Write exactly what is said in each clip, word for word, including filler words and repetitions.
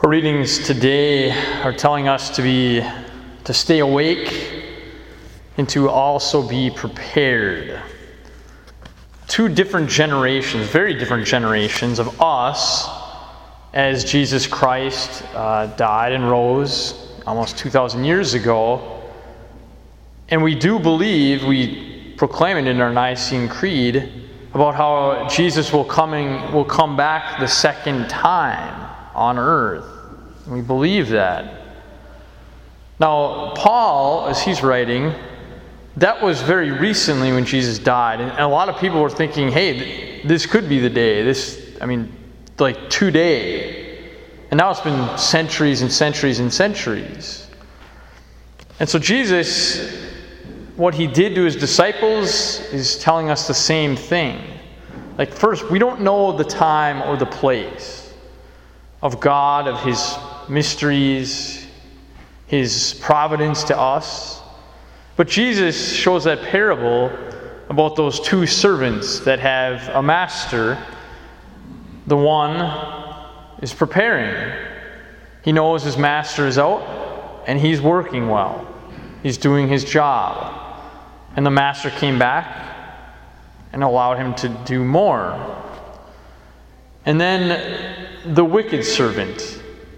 Our readings today are telling us to be, to stay awake and to also be prepared. Two different generations, very different generations of us as Jesus Christ uh, died and rose almost two thousand years ago. And we do believe, we proclaim it in our Nicene Creed, about how Jesus will coming will come back the second time on earth. We believe that. Now, Paul, as he's writing, that was very recently when Jesus died. And a lot of people were thinking, hey, this could be the day. This, I mean, like today. And now it's been centuries and centuries and centuries. And so Jesus, what he did to his disciples is telling us the same thing. Like, first, we don't know the time or the place of God, of his mysteries, his providence to us. But Jesus shows that parable about those two servants that have a master. The one is preparing. He knows his master is out and he's working well. He's doing his job. And the master came back and allowed him to do more. And then the wicked servant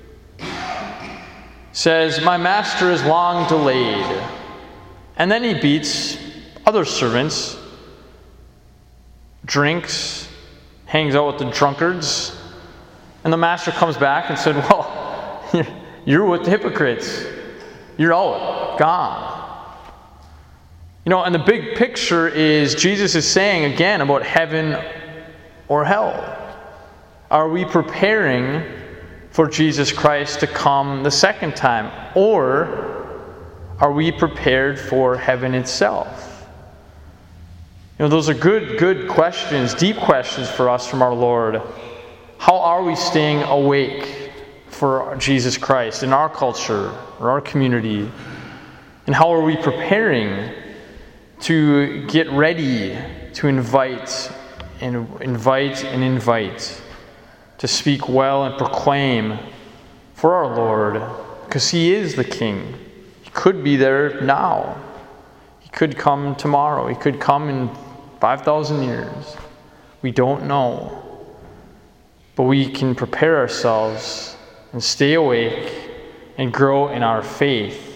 says, my master is long delayed. And then he beats other servants, drinks, hangs out with the drunkards. And the master comes back and said, well, you're with the hypocrites. You're out, gone. You know, and the big picture is Jesus is saying again about heaven or hell. Are we preparing for Jesus Christ to come the second time? Or are we prepared for heaven itself? You know, those are good, good questions, deep questions for us from our Lord. How are we staying awake for Jesus Christ in our culture or our community? And how are we preparing to get ready to invite and invite and invite, to speak well and proclaim for our Lord, because he is the King. He could be there now. He could come tomorrow. He could come in five thousand years. We don't know. But we can prepare ourselves and stay awake and grow in our faith